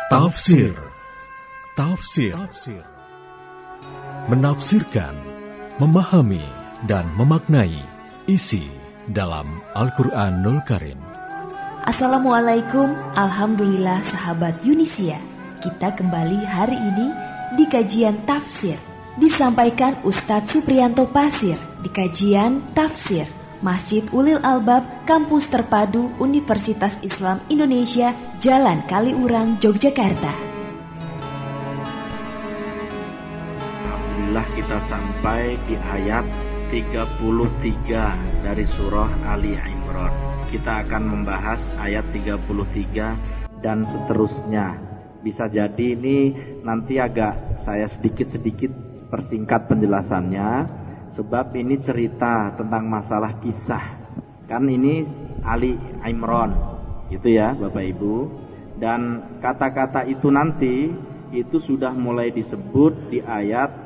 Tafsir. Menafsirkan, memahami, dan memaknai isi dalam Al-Quranul Karim. Assalamualaikum, alhamdulillah sahabat Yunisia. Kita kembali hari ini di kajian tafsir. Disampaikan Ustadz Supriyanto Pasir di kajian tafsir Masjid Ulil Albab, Kampus Terpadu Universitas Islam Indonesia, Jalan Kaliurang, Yogyakarta. Alhamdulillah kita sampai di ayat 33 dari surah Ali Imran. Kita akan membahas ayat 33 dan seterusnya. Bisa jadi ini nanti agak saya sedikit persingkat penjelasannya. Sebab ini cerita tentang masalah kisah. Kan ini Ali Imran, gitu ya Bapak Ibu. Dan kata-kata itu nanti itu sudah mulai disebut di ayat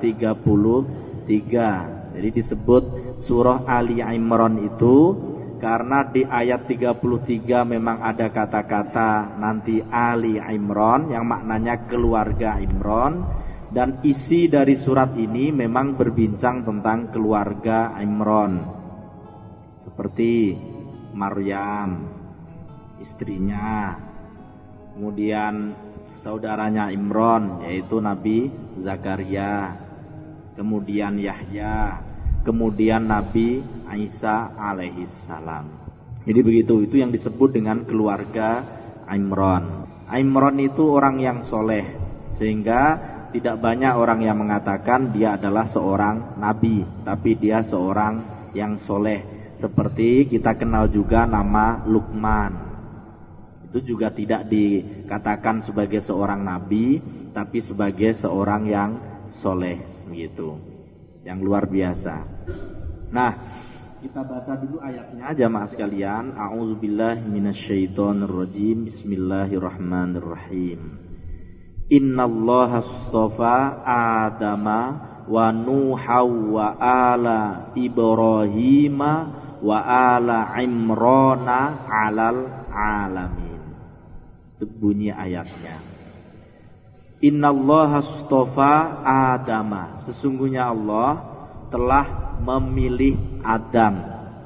33. Jadi disebut surah Ali Imran itu karena di ayat 33 memang ada kata-kata nanti Ali Imran yang maknanya keluarga Imran. Dan isi dari surat ini memang berbincang tentang keluarga Imran. Seperti Maryam, istrinya. Kemudian saudaranya Imran, yaitu Nabi Zakaria. Kemudian Yahya. Kemudian Nabi Isa alaihissalam. Jadi begitu, itu yang disebut dengan keluarga Imran. Imran itu orang yang soleh. Sehingga tidak banyak orang yang mengatakan dia adalah seorang nabi, tapi dia seorang yang soleh. Seperti kita kenal juga nama Luqman. Itu juga tidak dikatakan sebagai seorang nabi, tapi sebagai seorang yang soleh, gitu, yang luar biasa. Nah, kita baca dulu ayatnya jamaah sekalian. A'udzubillahi minasyaitonirrajim. Bismillahirrahmanirrahim. Innallaha astafa Adama wa Nuha wa ala Ibrahima wa ala Imrana alal alamin. Itu bunyi ayatnya. Innallaha astafa Adama. Sesungguhnya Allah telah memilih Adam.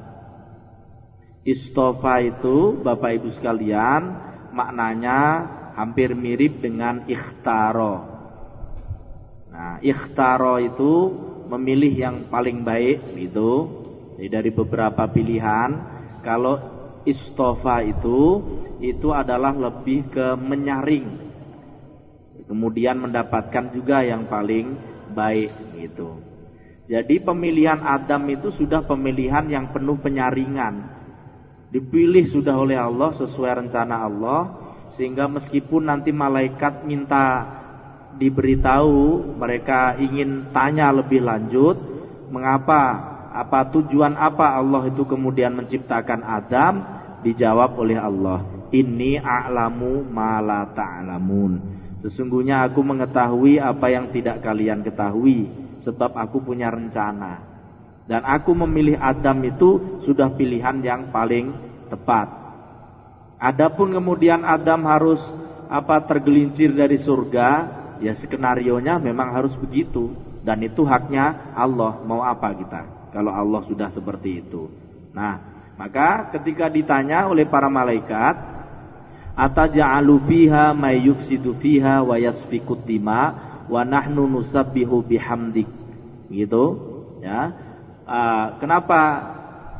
Istafa itu Bapak Ibu sekalian maknanya hampir mirip dengan ikhtaro. Nah, ikhtaro itu memilih yang paling baik gitu. Jadi dari beberapa pilihan, kalau istofa itu adalah lebih ke menyaring. Kemudian mendapatkan juga yang paling baik gitu. Jadi pemilihan Adam itu sudah pemilihan yang penuh penyaringan. Dipilih sudah oleh Allah sesuai rencana Allah. Sehingga meskipun nanti malaikat minta diberitahu, mereka ingin tanya lebih lanjut, mengapa, apa tujuan apa Allah itu kemudian menciptakan Adam, dijawab oleh Allah, Inni a'lamu ma la ta'lamun. Sesungguhnya aku mengetahui apa yang tidak kalian ketahui, sebab aku punya rencana. Dan aku memilih Adam itu sudah pilihan yang paling tepat. Adapun kemudian Adam harus tergelincir dari surga, ya skenarionya memang harus begitu, dan itu haknya Allah. Mau apa kita kalau Allah sudah seperti itu? Nah, maka ketika ditanya oleh para malaikat, ataja'alu fiha may yufsidu fiha wa yasfikut dima wa nahnu nusabbihu bihamdik, gitu ya. Kenapa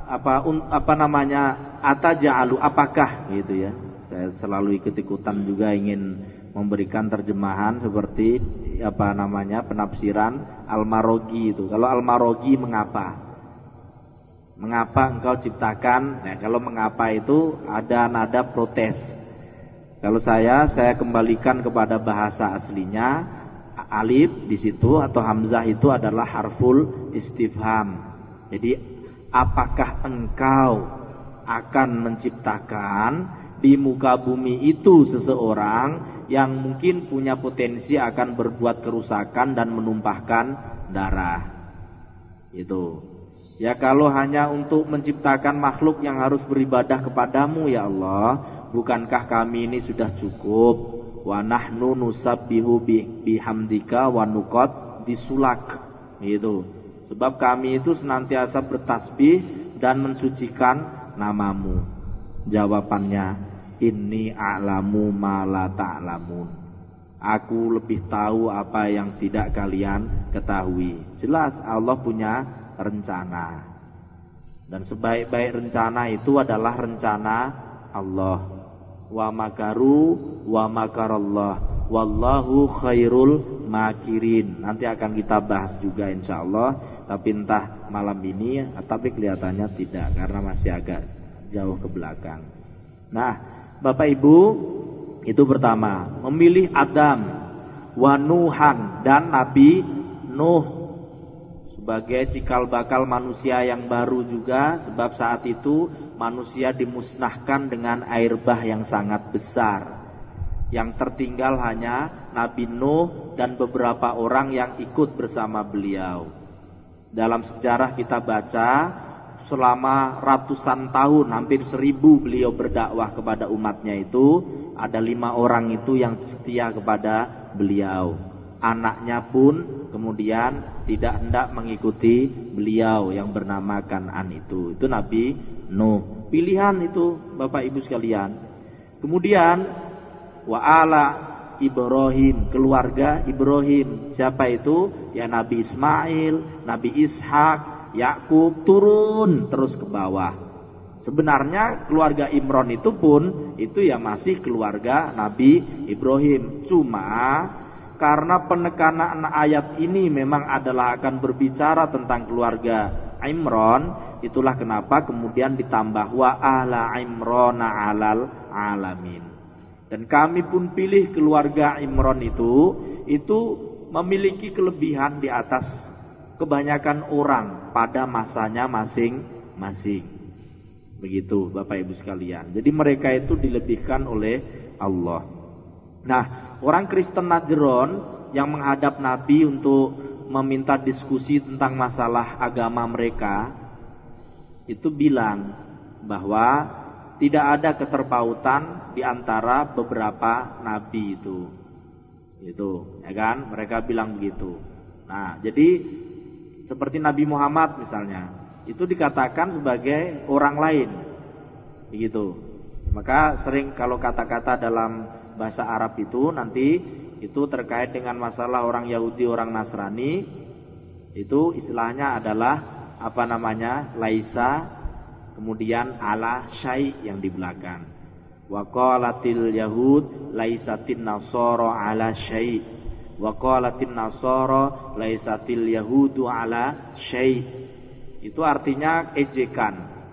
ataja'alu, apakah gitu ya. Saya selalu ikut-ikutan juga ingin memberikan terjemahan seperti penafsiran Al-Marogi itu. Kalau Al-Marogi mengapa engkau ciptakan? Nah, kalau mengapa itu ada nada protes. Kalau saya kembalikan kepada bahasa aslinya, alif di situ atau hamzah itu adalah harful istifham. Jadi apakah engkau akan menciptakan di muka bumi itu seseorang yang mungkin punya potensi akan berbuat kerusakan dan menumpahkan darah? Itu. Ya kalau hanya untuk menciptakan makhluk yang harus beribadah kepadamu ya Allah, bukankah kami ini sudah cukup? wa nahnu nusabbihu bihamdika wa nuqad disulak gitu. Sebab kami itu senantiasa bertasbih dan mensucikan namamu. Jawabannya, inni a'lamu ma la ta'lamun. Aku lebih tahu apa yang tidak kalian ketahui. Jelas Allah punya rencana. Dan sebaik-baik rencana itu adalah rencana Allah. Wa makaru wa makarallah wallahu khairul makirin. Nanti akan kita bahas juga insyaallah. Tapi entah malam ini, tapi kelihatannya tidak karena masih agak jauh ke belakang. Nah, Bapak Ibu, itu pertama, memilih Adam wa Nuhan dan Nabi Nuh sebagai cikal bakal manusia yang baru juga, sebab saat itu manusia dimusnahkan dengan air bah yang sangat besar. Yang tertinggal hanya Nabi Nuh dan beberapa orang yang ikut bersama beliau. Dalam sejarah kita baca, selama ratusan tahun, hampir 1000 beliau berdakwah kepada umatnya itu, ada 5 orang itu yang setia kepada beliau. Anaknya pun kemudian tidak hendak mengikuti beliau yang bernama Kan'an itu. Itu Nabi Nuh. Pilihan itu Bapak Ibu sekalian. Kemudian wa'ala Ibrahim, keluarga Ibrahim. Siapa itu? Ya Nabi Ismail, Nabi Ishak, Yakub, turun terus ke bawah. Sebenarnya keluarga Imron itu pun itu ya masih keluarga Nabi Ibrahim. Cuma karena penekanan ayat ini memang adalah akan berbicara tentang keluarga Imron, itulah kenapa kemudian ditambah wa ala Imrona alal alamin. Dan kami pun pilih keluarga Imron itu memiliki kelebihan di atas kebanyakan orang pada masanya masing-masing. Begitu Bapak Ibu sekalian. Jadi mereka itu dilebihkan oleh Allah. Nah, orang Kristen Najran yang menghadap Nabi untuk meminta diskusi tentang masalah agama mereka, itu bilang bahwa tidak ada keterpautan di antara beberapa nabi itu. Itu, ya kan? Mereka bilang begitu. Nah, jadi seperti Nabi Muhammad misalnya, itu dikatakan sebagai orang lain. Begitu. Maka sering kalau kata-kata dalam bahasa Arab itu nanti itu terkait dengan masalah orang Yahudi, orang Nasrani, itu istilahnya adalah apa namanya? Laisa, kemudian ala syai' yang di belakang. Wa qalatil yahud laisatin nasara ala syai'. Wa qalatin nasara laisatil yahudu ala syai'. Itu artinya ejekan.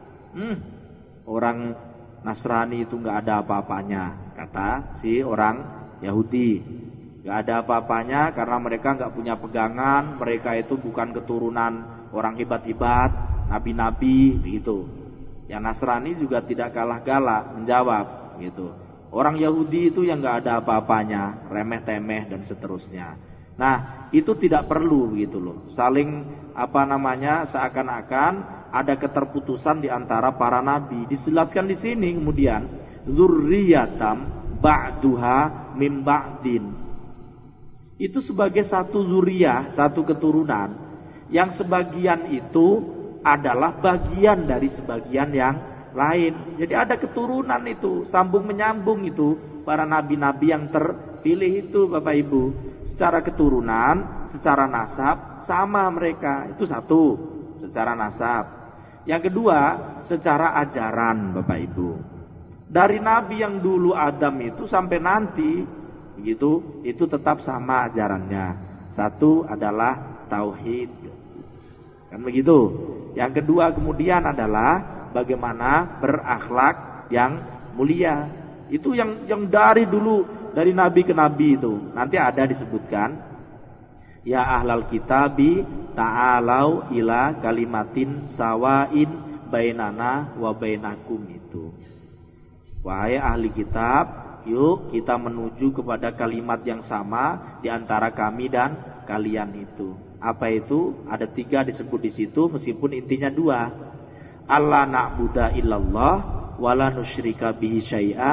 Orang Nasrani itu enggak ada apa-apanya, kata si orang Yahudi. Enggak ada apa-apanya karena mereka enggak punya pegangan, mereka itu bukan keturunan orang hebat-hebat, nabi-nabi begitu. Yang Nasrani juga tidak kalah galak menjawab gitu. Orang Yahudi itu yang enggak ada apa-apanya, remeh-temeh dan seterusnya. Nah, itu tidak perlu begitu loh. Saling seakan-akan ada keterputusan di antara para nabi. Dijelaskan di sini kemudian zurriyatam ba'duha mim ba'din. Itu sebagai satu zuriyah, satu keturunan yang sebagian itu adalah bagian dari sebagian yang lain. Jadi ada keturunan itu, sambung menyambung itu para nabi-nabi yang terpilih itu Bapak Ibu. Secara keturunan, secara nasab sama mereka. Itu satu, secara nasab. Yang kedua, secara ajaran Bapak Ibu. Dari nabi yang dulu Adam itu sampai nanti begitu, itu tetap sama ajarannya. Satu adalah tauhid. Kan begitu? Yang kedua kemudian adalah bagaimana berakhlak yang mulia. Itu yang dari dulu, dari nabi ke nabi itu. Nanti ada disebutkan, ya ahlal kitabi ta'alau ila kalimatin sawain bainana wa bainakum itu. Wahai ahli kitab, yuk kita menuju kepada kalimat yang sama di antara kami dan kalian itu. Apa itu? Ada 3 disebut di situ, meskipun intinya 2. Allah na'budu illallah wala nusyrika bihi syai'a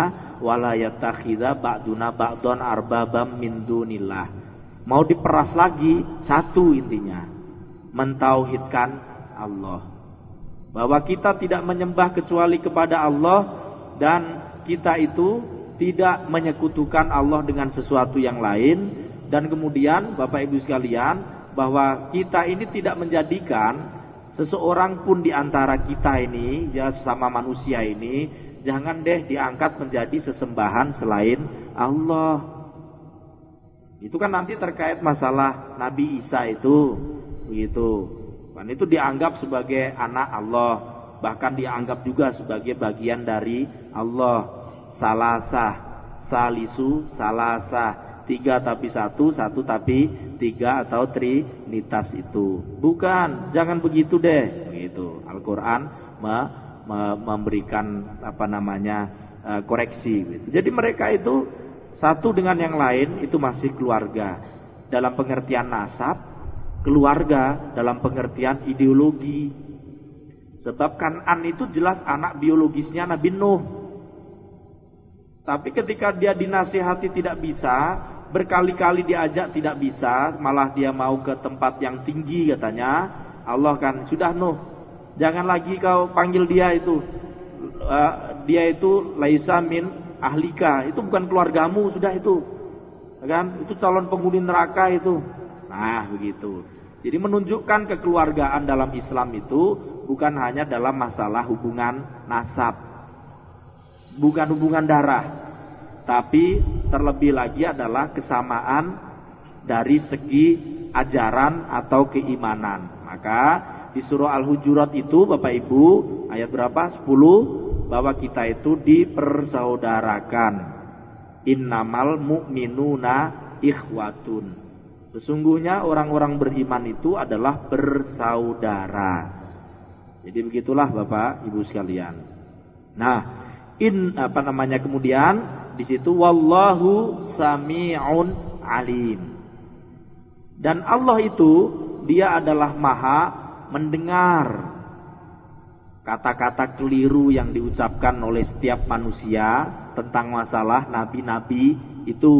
wala yattakhidza ba'duna ba'don arbabam min dunillah. Mau diperas lagi, satu intinya, mentauhidkan Allah. Bahwa kita tidak menyembah kecuali kepada Allah, dan kita itu tidak menyekutukan Allah dengan sesuatu yang lain. Dan kemudian Bapak Ibu sekalian, bahwa kita ini tidak menjadikan seseorang pun di antara kita ini, ya sesama manusia ini, jangan deh diangkat menjadi sesembahan selain Allah. Itu kan nanti terkait masalah Nabi Isa itu, begitu. Dan itu dianggap sebagai anak Allah, bahkan dianggap juga sebagai bagian dari Allah. Salasah, salisu, salasah, 3 tapi 1, 1 tapi 3 atau trinitas itu. Bukan, jangan begitu deh, begitu. Al-Qur'an memberikan koreksi gitu. Jadi mereka itu satu dengan yang lain itu masih keluarga dalam pengertian nasab, keluarga dalam pengertian ideologi. Sebab Kan'an itu jelas anak biologisnya Nabi Nuh. Tapi ketika dia dinasihati tidak bisa, berkali-kali diajak tidak bisa, malah dia mau ke tempat yang tinggi katanya. Allah kan, sudah Nuh, jangan lagi kau panggil dia itu. Dia itu laisa min ahlika, itu bukan keluargamu, sudah itu. Kan? Itu calon penghuni neraka itu. Nah, begitu. Jadi menunjukkan kekeluargaan dalam Islam itu bukan hanya dalam masalah hubungan nasab, bukan hubungan darah, tapi terlebih lagi adalah kesamaan dari segi ajaran atau keimanan. Maka di surah Al-Hujurat itu Bapak Ibu, ayat berapa? 10, bahwa kita itu dipersaudarakan. Innamal mu'minuna ikhwatun. Sesungguhnya orang-orang beriman itu adalah bersaudara. Jadi begitulah Bapak Ibu sekalian. Nah, kemudian di situ wallahu sami'un alim. Dan Allah itu dia adalah maha mendengar kata-kata keliru yang diucapkan oleh setiap manusia tentang masalah nabi-nabi itu.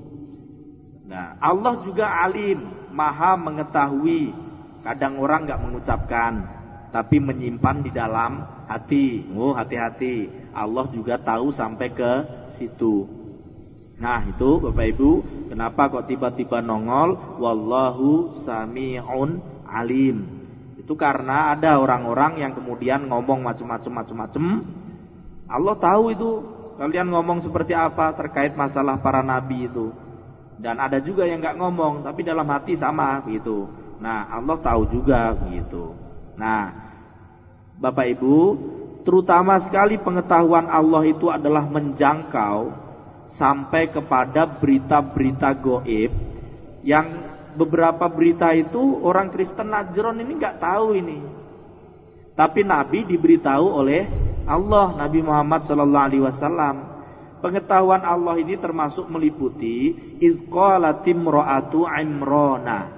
Nah, Allah juga alim, maha mengetahui. Kadang orang enggak mengucapkan, tapi menyimpan di dalam hati. Oh, hati-hati. Allah juga tahu sampai ke situ. Nah, itu Bapak Ibu, kenapa kok tiba-tiba nongol wallahu sami'un alim? Itu karena ada orang-orang yang kemudian ngomong macam-macam. Allah tahu itu kalian ngomong seperti apa terkait masalah para nabi itu. Dan ada juga yang enggak ngomong tapi dalam hati sama gitu. Nah, Allah tahu juga begitu. Nah, Bapak Ibu, terutama sekali pengetahuan Allah itu adalah menjangkau sampai kepada berita-berita gaib, yang beberapa berita itu orang Kristen Najran ini enggak tahu ini. Tapi Nabi diberitahu oleh Allah, Nabi Muhammad SAW. Pengetahuan Allah ini termasuk meliputi izqalatim ro'atu imrona.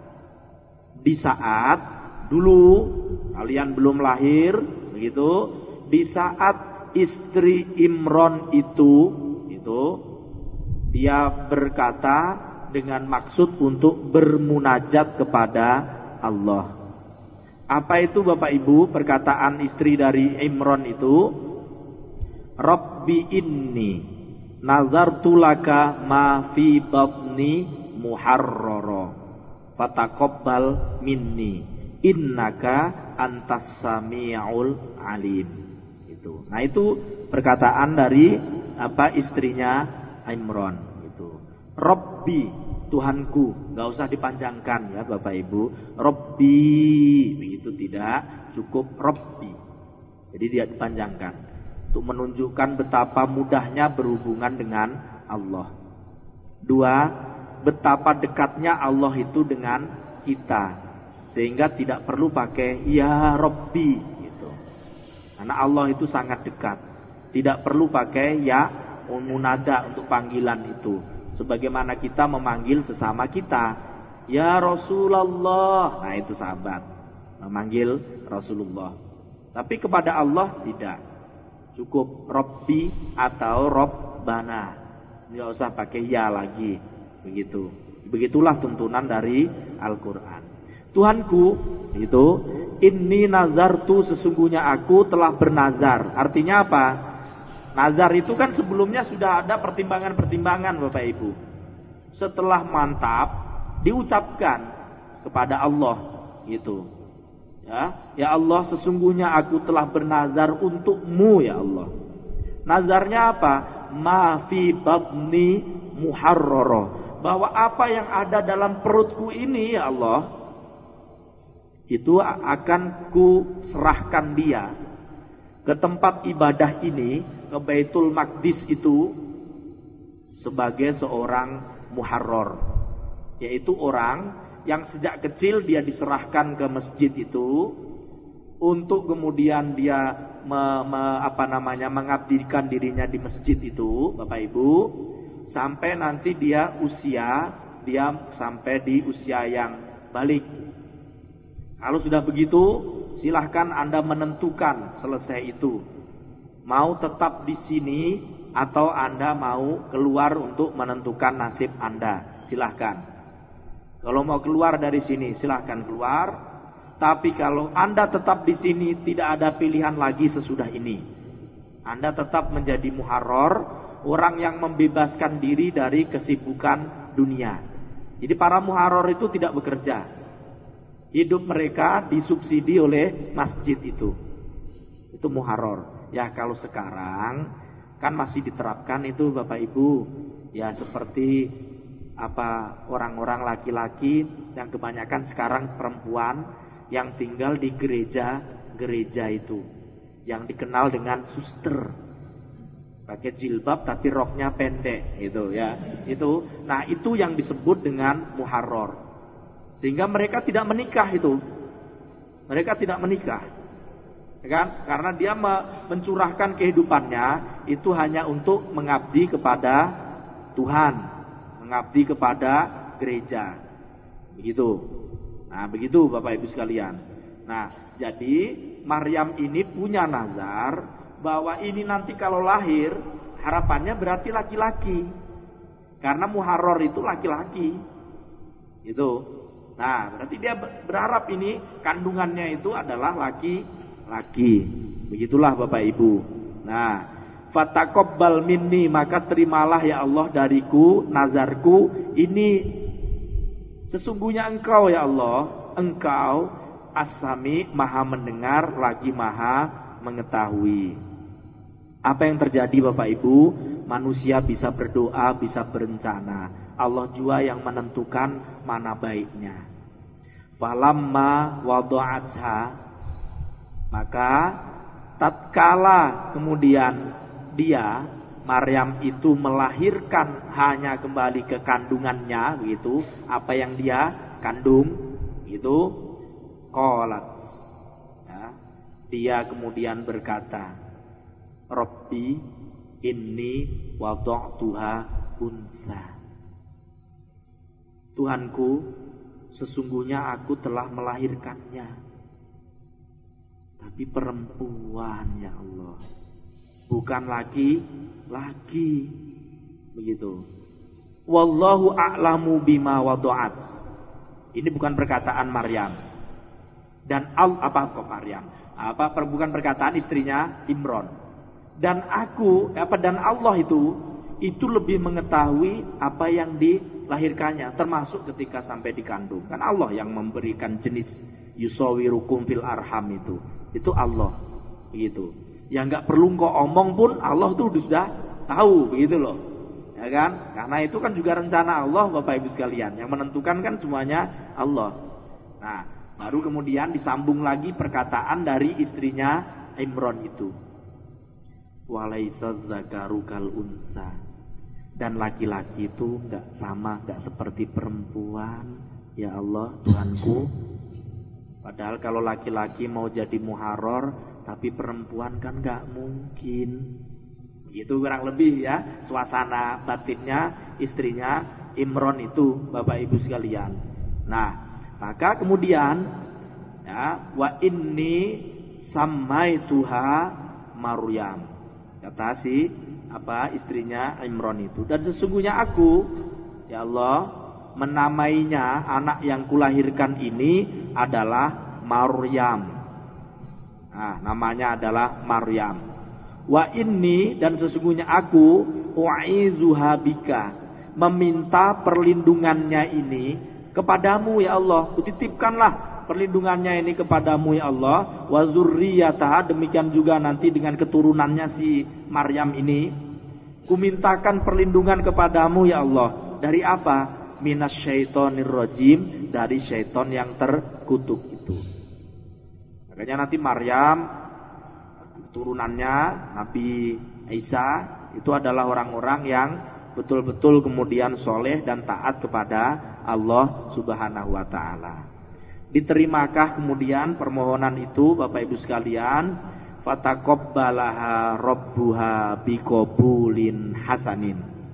Di saat dulu kalian belum lahir, begitu, di saat istri Imron itu dia berkata dengan maksud untuk bermunajat kepada Allah. Apa itu Bapak Ibu perkataan istri dari Imron itu? Rabbi inni nazartu laka ma fi batni muharrara fataqabbal minni innaka antas sami'ul alim. Itu. Nah, itu perkataan dari istrinya Imron itu. Rabbi, Tuhanku, enggak usah dipanjangkan ya Bapak Ibu. Rabbi, begitu tidak, cukup Rabbi. Jadi dia dipanjangkan untuk menunjukkan betapa mudahnya berhubungan dengan Allah. 2, betapa dekatnya Allah itu dengan kita, sehingga tidak perlu pakai ya Rabbi gitu. Karena Allah itu sangat dekat, tidak perlu pakai ya munada untuk panggilan itu. Sebagaimana kita memanggil sesama kita, ya Rasulullah. Nah, itu sahabat memanggil Rasulullah. Tapi kepada Allah tidak. Cukup Rabbi atau Rabbana. Nggak usah pakai ya lagi. Begitu. Begitulah tuntunan dari Al-Quran. Tuhanku, itu, inni nazartu, sesungguhnya aku telah bernazar. Artinya apa? Nazar itu kan sebelumnya sudah ada pertimbangan-pertimbangan Bapak Ibu. Setelah mantap, diucapkan kepada Allah. Gitu. Ya Allah, sesungguhnya aku telah bernazar untukmu ya Allah. Nazarnya apa? Ma fi batni muharrara, bahwa apa yang ada dalam perutku ini ya Allah, itu akan ku serahkan dia ke tempat ibadah ini, ke Baitul Maqdis itu, sebagai seorang muharrar, yaitu orang yang sejak kecil dia diserahkan ke masjid itu untuk kemudian dia mengabdikan dirinya di masjid itu, Bapak Ibu, sampai nanti dia sampai di usia yang balik. Kalau sudah begitu, silahkan Anda menentukan selesai itu, mau tetap di sini atau Anda mau keluar untuk menentukan nasib Anda. Silahkan. Kalau mau keluar dari sini, silahkan keluar. Tapi kalau Anda tetap di sini, tidak ada pilihan lagi sesudah ini. Anda tetap menjadi muharrar, orang yang membebaskan diri dari kesibukan dunia. Jadi para muharrar itu tidak bekerja. Hidup mereka disubsidi oleh masjid itu. Itu muharrar. Ya kalau sekarang kan masih diterapkan itu Bapak Ibu. Ya seperti orang-orang laki-laki yang kebanyakan sekarang perempuan yang tinggal di gereja itu, yang dikenal dengan suster, pakai jilbab tapi roknya pendek gitu ya. Nah itu yang disebut dengan muharrar. Sehingga mereka tidak menikah itu. Mereka tidak menikah. Kan? Karena dia mencurahkan kehidupannya itu hanya untuk mengabdi kepada Tuhan, mengabdi kepada gereja. Begitu. Nah, begitu Bapak Ibu sekalian. Nah, jadi Maryam ini punya nazar bahwa ini nanti kalau lahir harapannya berarti laki-laki. Karena muharrar itu laki-laki. Gitu. Nah, berarti dia berharap ini kandungannya itu adalah laki-laki. Begitulah Bapak Ibu. Nah, fataqabbal minni, maka terimalah ya Allah dariku nazarku ini. Sesungguhnya engkau ya Allah, engkau as-sami, maha mendengar lagi maha mengetahui. Apa yang terjadi Bapak Ibu? Manusia bisa berdoa, bisa berencana. Allah juga yang menentukan mana baiknya. Falamma wada'atha, maka tatkala kemudian dia Maryam itu melahirkan hanya kembali ke kandungannya begitu, apa yang dia kandung itu, qalat, ya, dia kemudian berkata, Rabbi inni wada'tuha unsa, Tuhanku, sesungguhnya aku telah melahirkannya, tapi perempuan ya Allah, bukan laki-laki. Begitu. Wallahu a'lamu bima wada'at. Ini bukan perkataan Maryam. Dan bukan perkataan istrinya Imron. Dan Allah itu lebih mengetahui apa yang dilahirkannya, termasuk ketika sampai dikandung. Kan Allah yang memberikan jenis yusawirukum fil arham itu Allah. Begitu. Yang nggak perlu kau omong pun Allah tuh sudah tahu, begitu loh, ya kan? Karena itu kan juga rencana Allah, Bapak Ibu sekalian. Yang menentukan kan semuanya Allah. Nah, baru kemudian disambung lagi perkataan dari istrinya Imron itu. Walaisa zakaru kal unsa, dan laki-laki itu nggak sama, nggak seperti perempuan. Ya Allah, Tuhanku. Padahal kalau laki-laki mau jadi muharrar, tapi perempuan kan gak mungkin. Itu kurang lebih ya suasana batinnya istrinya Imron itu, Bapak Ibu sekalian. Nah, maka kemudian ya, wa inni sammaituha Maryam. Kata si istrinya Imran itu. Dan sesungguhnya aku, ya Allah, menamainya anak yang kulahirkan ini adalah Maryam. Nah, namanya adalah Maryam. Wa inni, dan sesungguhnya aku u'izuha bika, meminta perlindungannya ini kepadamu ya Allah. Kutitipkanlah perlindungannya ini kepadamu ya Allah. Wa zurriyataha, demikian juga nanti dengan keturunannya si Maryam ini. Kumintakan perlindungan kepadamu ya Allah. Dari apa? Minasyaitonir rajim, dari syaiton yang terkutuk itu. Makanya nanti Maryam, keturunannya Nabi Isa itu adalah orang-orang yang betul-betul kemudian soleh dan taat kepada Allah Subhanahu wa ta'ala. Diterimakah kemudian permohonan itu Bapak Ibu sekalian? Fataqabbalaha rabbuha biqabulin hasanin.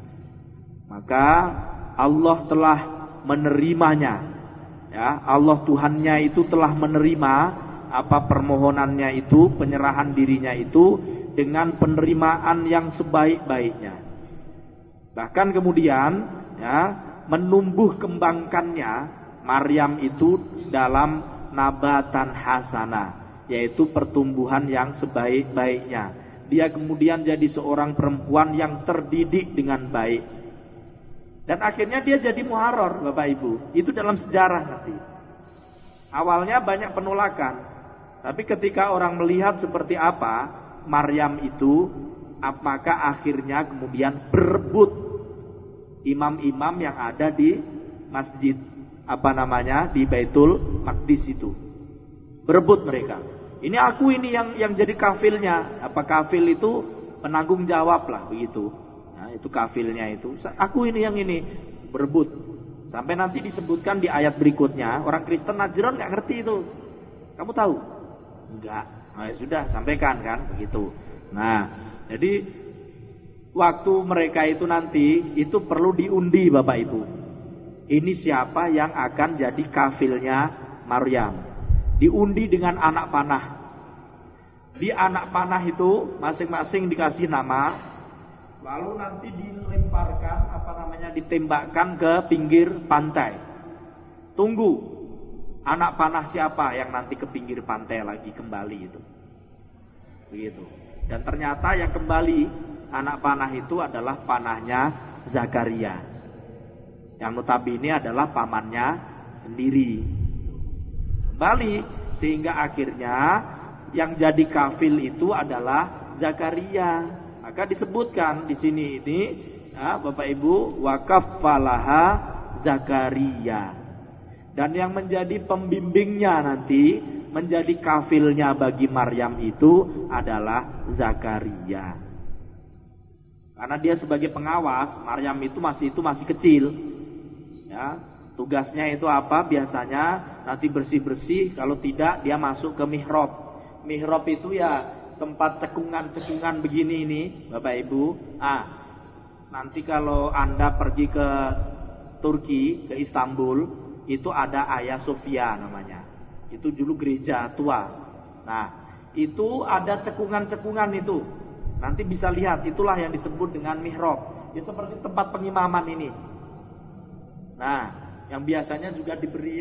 Maka Allah telah menerimanya. Ya, Allah Tuhannya itu telah menerima apa permohonannya itu, penyerahan dirinya itu dengan penerimaan yang sebaik-baiknya. Bahkan kemudian ya, menumbuh kembangkannya Maryam itu dalam nabatan hasanah, yaitu pertumbuhan yang sebaik-baiknya. Dia kemudian jadi seorang perempuan yang terdidik dengan baik. Dan akhirnya dia jadi muharrar, Bapak Ibu. Itu dalam sejarah nanti. Awalnya banyak penolakan, tapi ketika orang melihat seperti apa Maryam itu, maka akhirnya kemudian berebut imam-imam yang ada di masjid di Baitul Maqdis itu. Berebut mereka. Ini aku ini yang jadi kafilnya. Kafil itu penanggung jawab lah begitu. Nah, itu kafilnya itu. Aku ini yang ini. Berebut. Sampai nanti disebutkan di ayat berikutnya, orang Kristen Najran nggak ngerti itu. Kamu tahu? Enggak. Nah, ya sudah, sampaikan kan begitu. Nah, jadi waktu mereka itu nanti itu perlu diundi Bapak Ibu. Ini siapa yang akan jadi kafilnya Maryam? Diundi dengan anak panah. Di anak panah itu masing-masing dikasih nama, lalu nanti dilemparkan ditembakkan ke pinggir pantai. Tunggu, anak panah siapa yang nanti ke pinggir pantai lagi kembali itu. Begitu. Dan ternyata yang kembali anak panah itu adalah panahnya Zakaria. Yang notabene adalah pamannya sendiri. Kembali, sehingga akhirnya yang jadi kafil itu adalah Zakaria. Maka disebutkan di sini ini, ya, Bapak Ibu, wakaffalaha Zakaria. Dan yang menjadi pembimbingnya nanti, menjadi kafilnya bagi Maryam itu adalah Zakaria. Karena dia sebagai pengawas, Maryam itu masih kecil. Ya, tugasnya itu apa? Biasanya nanti bersih-bersih, kalau tidak dia masuk ke mihrab. Mihrab itu ya tempat cekungan-cekungan begini ini, Bapak Ibu. Nanti kalau Anda pergi ke Turki, ke Istanbul, itu ada Hagia Sophia namanya. Itu dulu gereja tua. Nah, itu ada cekungan-cekungan itu. Nanti bisa lihat, itulah yang disebut dengan mihrab. Ya seperti tempat pengimaman ini. Nah, yang biasanya juga diberi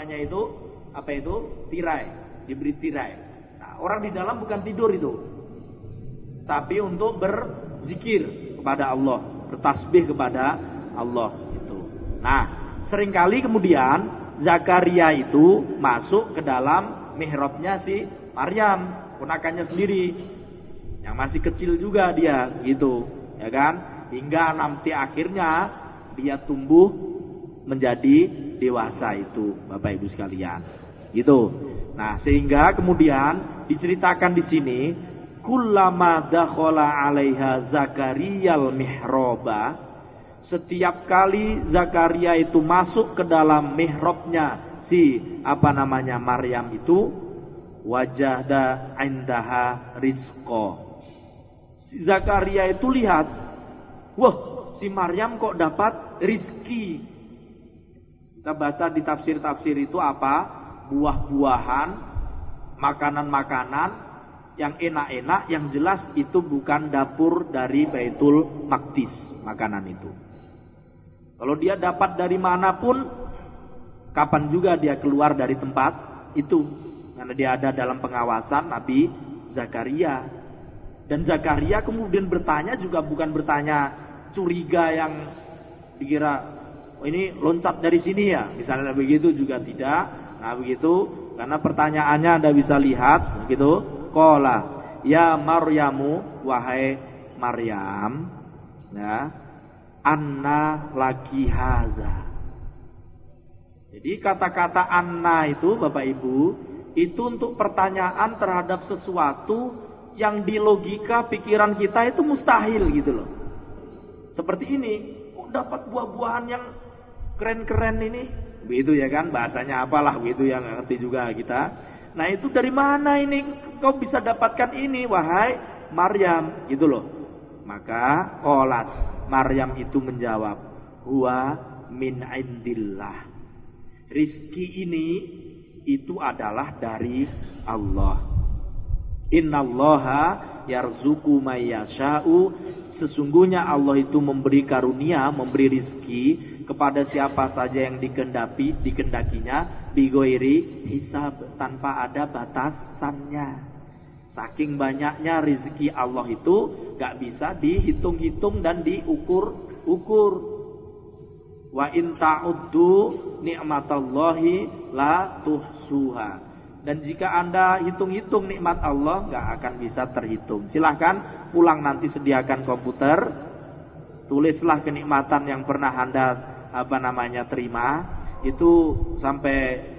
tirai, diberi tirai. Nah, orang di dalam bukan tidur itu, tapi untuk berzikir kepada Allah, bertasbih kepada Allah itu. Nah, seringkali kemudian Zakaria itu masuk ke dalam mihrabnya si Maryam, ponakannya sendiri, yang masih kecil juga dia, gitu, ya kan? Hingga nanti akhirnya dia tumbuh menjadi dewasa itu, Bapak Ibu sekalian. Gitu. Nah, sehingga kemudian diceritakan di sini, kullama dakhala 'alaiha Zakariyal mihraba, setiap kali Zakaria itu masuk ke dalam mihrabnya si Maryam itu, wajada indaha rizqa. Si Zakaria itu lihat, wah, si Maryam kok dapat rizki. Kita baca di tafsir-tafsir itu apa? Buah-buahan, makanan-makanan yang enak-enak, yang jelas itu bukan dapur dari Baitul Maqdis makanan itu. Kalau dia dapat dari manapun, kapan juga dia keluar dari tempat itu, karena dia ada dalam pengawasan Nabi Zakaria. Dan Zakaria kemudian bertanya juga bukan bertanya curiga yang dikira oh ini loncat dari sini ya, misalnya begitu, juga tidak. Nah begitu, karena pertanyaannya Anda bisa lihat begitu. Qala ya Maryamu, wahai Maryam, ya, anna laki haza. Jadi kata-kata anna itu Bapak Ibu, itu untuk pertanyaan terhadap sesuatu yang di logika pikiran kita itu mustahil gitu loh. Seperti ini, kok dapat buah-buahan yang keren-keren ini? Begitu ya kan, bahasanya apalah begitu yang ngerti juga kita. Nah itu dari mana ini kau bisa dapatkan ini wahai Maryam gitu loh. Maka qalat, Maryam itu menjawab, huwa min indillah. Rizki ini itu adalah dari Allah. Innallaha yarzuqu may yasha'u. Sesungguhnya Allah itu memberi karunia, memberi rizki kepada siapa saja yang dikendakinya, bighairi hisab, tanpa ada batasannya. Saking banyaknya rizki Allah itu gak bisa dihitung-hitung dan diukur-ukur. Wa in ta'uddu ni'matallahi la tuhsuha. Dan jika Anda hitung-hitung nikmat Allah gak akan bisa terhitung. Silahkan pulang nanti sediakan komputer, tulislah kenikmatan yang pernah Anda terima, itu sampai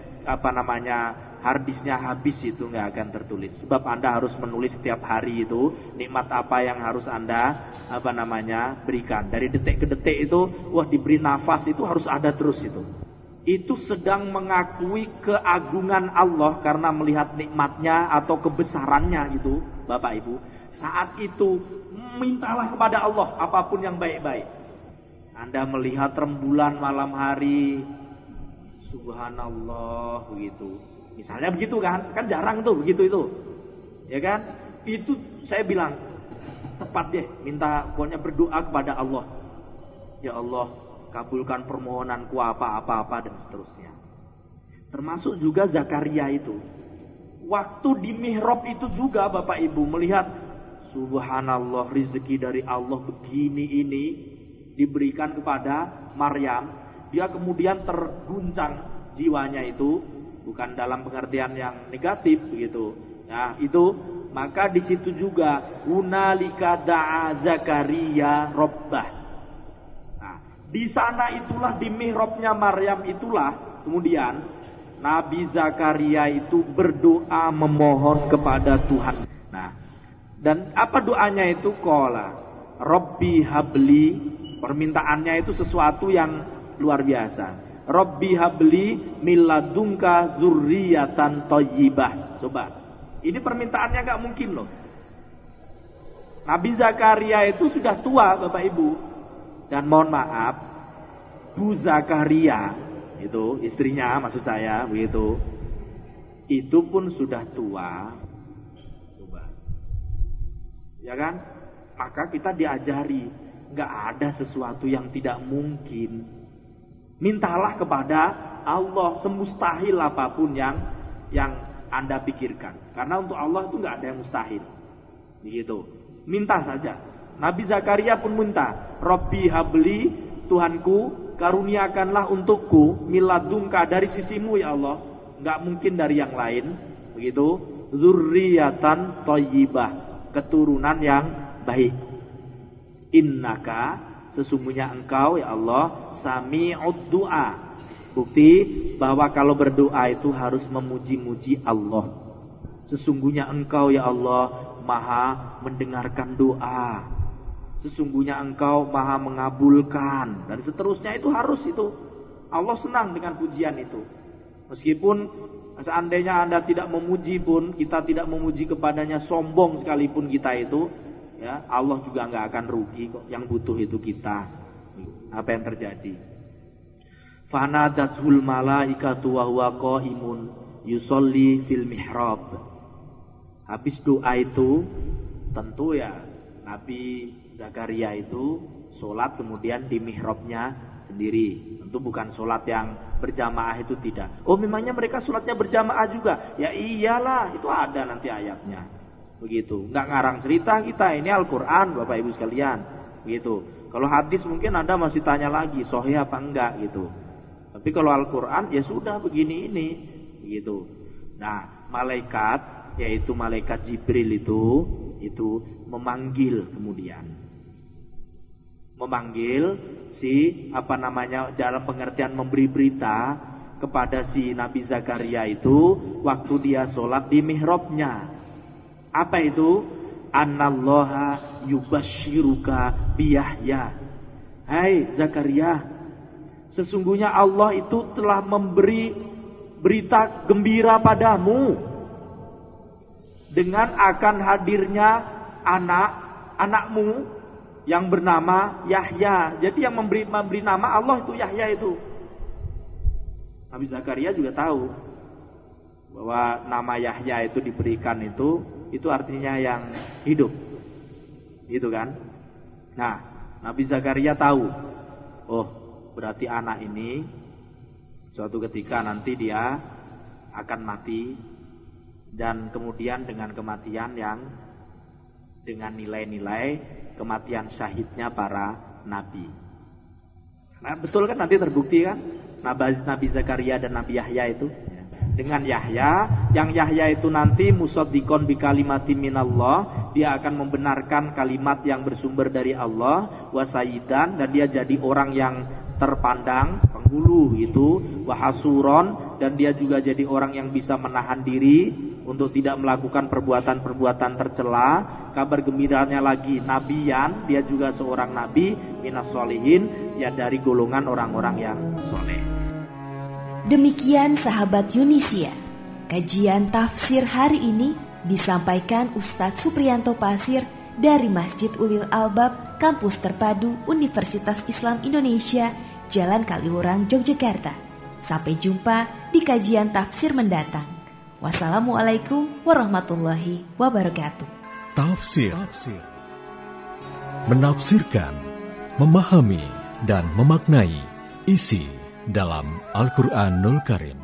harddisknya habis itu nggak akan tertulis. Sebab Anda harus menulis setiap hari itu nikmat apa yang harus Anda berikan. Dari detik ke detik itu, wah diberi nafas itu harus ada terus itu. Itu sedang mengakui keagungan Allah karena melihat nikmatnya atau kebesarannya itu, Bapak Ibu. Saat itu mintalah kepada Allah apapun yang baik-baik. Anda melihat rembulan malam hari, subhanallah begitu. Misalnya begitu kan jarang tuh begitu itu. Ya kan? Itu saya bilang tepat deh, minta pokoknya berdoa kepada Allah. Ya Allah, kabulkan permohonanku apa-apa dan seterusnya. Termasuk juga Zakaria itu. Waktu di mihrab itu juga Bapak Ibu melihat subhanallah, rezeki dari Allah begini ini diberikan kepada Maryam. Dia kemudian terguncang jiwanya itu, bukan dalam pengertian yang negatif begitu. Nah, itu maka di situ juga hunalika da'a Zakaria rabbah. Nah, di sana itulah di mihrabnya Maryam itulah kemudian Nabi Zakaria itu berdoa memohon kepada Tuhan. Nah, dan apa doanya itu? Qala Rabbi habli. Permintaannya itu sesuatu yang luar biasa. Rabbi habli milladunka dzurriyyatan thayyibah. Coba. Ini permintaannya gak mungkin loh. Nabi Zakaria itu sudah tua Bapak Ibu. Dan mohon maaf, Bu Zakaria itu istrinya maksud saya begitu. Itu pun sudah tua. Coba. Ya kan? Maka kita diajari gak ada sesuatu yang tidak mungkin. Mintalah kepada Allah semustahil apapun yang Anda pikirkan. Karena untuk Allah itu gak ada yang mustahil. Begitu. Minta saja. Nabi Zakaria pun minta, Rabbi habli, Tuhanku karuniakanlah untukku miladunka, dari sisimu ya Allah, gak mungkin dari yang lain. Begitu. Dzurriyyatan thayyibah, keturunan yang baik. Innaka, sesungguhnya engkau ya Allah sami'ud du'a. Bukti bahwa kalau berdoa itu harus memuji-muji Allah. Sesungguhnya engkau ya Allah maha mendengarkan doa. Sesungguhnya engkau maha mengabulkan. Dan seterusnya itu harus itu. Allah senang dengan pujian itu. Meskipun seandainya Anda tidak memuji pun, kita tidak memuji kepadanya, sombong sekalipun kita itu, ya, Allah juga nggak akan rugi kok. Yang butuh itu kita. Apa yang terjadi? Fanadatul malaikatu wa huwa qaimun yusolli fil mihrab. Habis doa itu tentu ya Nabi Zakaria itu sholat kemudian di mihrabnya sendiri. Tentu bukan sholat yang berjamaah, itu tidak. Oh memangnya mereka sholatnya berjamaah juga? Ya iyalah, itu ada nanti ayatnya. Begitu. Nggak ngarang cerita kita, ini Al-Quran Bapak Ibu sekalian. Begitu. Kalau hadis mungkin Anda masih tanya lagi sahih apa enggak gitu. Tapi kalau Al-Quran ya sudah begini ini. Begitu. Nah malaikat, yaitu malaikat Jibril itu memanggil kemudian. Memanggil dalam pengertian memberi berita kepada si Nabi Zakaria itu waktu dia sholat di mihrabnya. Apa itu? Annallaha yubashiruka biyahya. Hai Zakaria, sesungguhnya Allah itu telah memberi berita gembira padamu dengan akan hadirnya anakmu yang bernama Yahya. Jadi yang memberi nama Allah itu Yahya itu. Nabi Zakaria juga tahu bahwa nama Yahya itu diberikan itu artinya yang hidup. Gitu kan? Nah, Nabi Zakaria tahu. Oh, berarti anak ini suatu ketika nanti dia akan mati, dan kemudian dengan kematian yang dengan nilai-nilai kematian syahidnya para nabi. Nah, betul kan nanti terbukti kan Nabi Zakaria dan Nabi Yahya itu. Dengan Yahya, yang Yahya itu nanti musaddiqon bi kalimatin minallah, dia akan membenarkan kalimat yang bersumber dari Allah, wa sayyidan, dan dia jadi orang yang terpandang, penghulu itu, wa hasuron, dan dia juga jadi orang yang bisa menahan diri untuk tidak melakukan perbuatan-perbuatan tercela. Kabar gembiranya lagi nabiyan, dia juga seorang nabi, minas sholihin, ya dari golongan orang-orang yang soleh. Demikian sahabat Yunisia, kajian tafsir hari ini disampaikan Ustadz Supriyanto Pasir dari Masjid Ulil Albab, Kampus Terpadu Universitas Islam Indonesia, Jalan Kaliurang, Yogyakarta. Sampai jumpa di kajian tafsir mendatang. Wassalamualaikum warahmatullahi wabarakatuh. Tafsir. Menafsirkan, memahami, dan memaknai isi dalam Al-Quranul Karim.